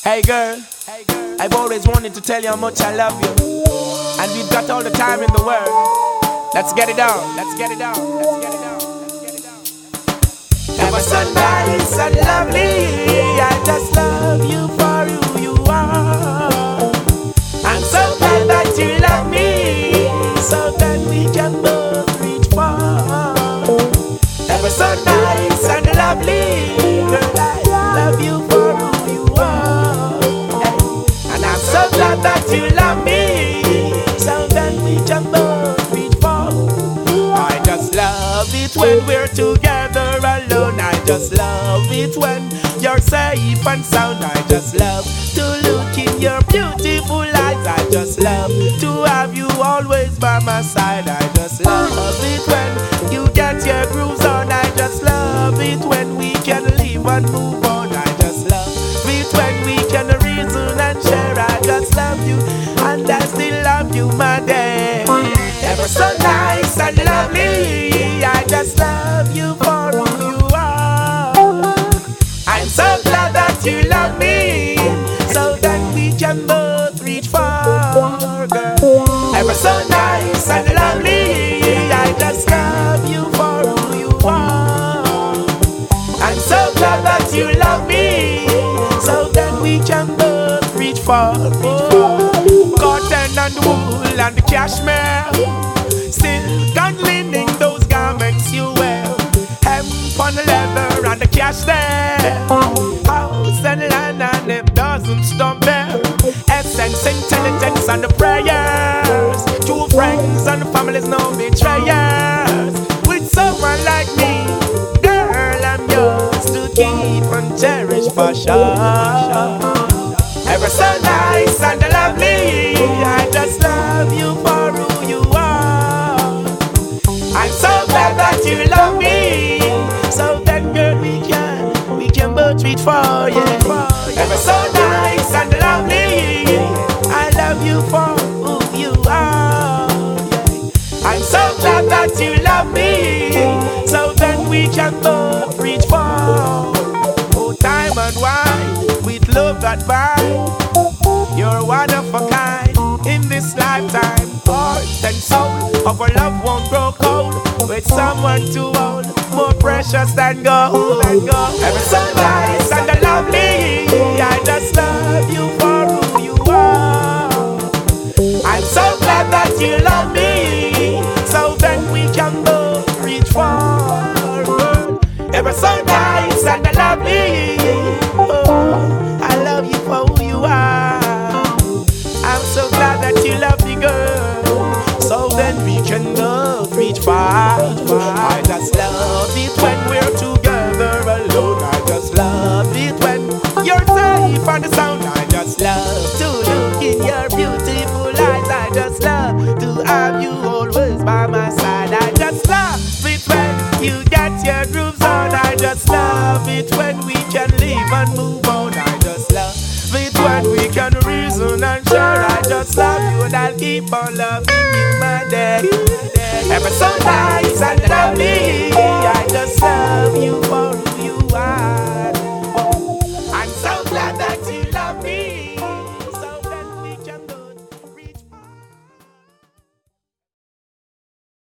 Hey girl, I've always wanted to tell you how much I love you. And we've got all the time in the world. Let's get it on, let's get it on, let's get it on, let's get it on. Ever so nice and lovely, I just love you for who you are. I'm so glad that you love me, so that we can both reach far. Ever so nice and lovely, girl, I love you for who you are. And I'm so glad that you love me, so that we can both reach far. I just love it when we're together alone. I just love it when you're safe and sound. I just love to look in your beautiful eyes. I just love to have you always by my side. I just love it when you get your grooves on. I just love it when we can live and move on. I just love it when we can reason and share. I just love you and I still love you, my dear. Ever so nice and lovely, I just love you for who you are. I'm so glad that you love me, so that we can both reach far, girl. Ever so nice and lovely, I just love you for who you are. I'm so glad that you love me, so that we can both reach far. Cotton and wool and cashmere, silk and linen, those garments you wear. Hemp on the leather and the cash there. House and land and it doesn't stop there. Essence, intelligence and the prayers. True friends and families, no betrayers. With someone like me, girl, I'm yours to keep and cherish for sure. Ever so nice and lovely, I just love you for who you are. I'm so glad that you love me, so that girl we can both reach for, yeah. Ever so nice and lovely, I love you for who you are, yeah. I'm so glad that you love me, so that we can both reach for. Oh, time and wine, with love that binds. You're one of a kind in this lifetime. Heart and soul of our love won't grow cold. With someone to hold, more precious than gold. Ever so nice and lovely, I just love you for who you are. I'm so glad that you love me, so that we can both reach forward. Ever so nice and lovely, oh, I love you for who you are. I'm so glad that you love me, girl, so that we can both reach far. I just love it when we're together alone. I just love it when you're safe and sound. I just love to look in your beautiful eyes. I just love to have you always by my side. I just love it when you get your grooves on. I just love it when we can live and move on. I just love it when we can reason and share. I just love you and I'll keep on loving you, my dear. Ever so nice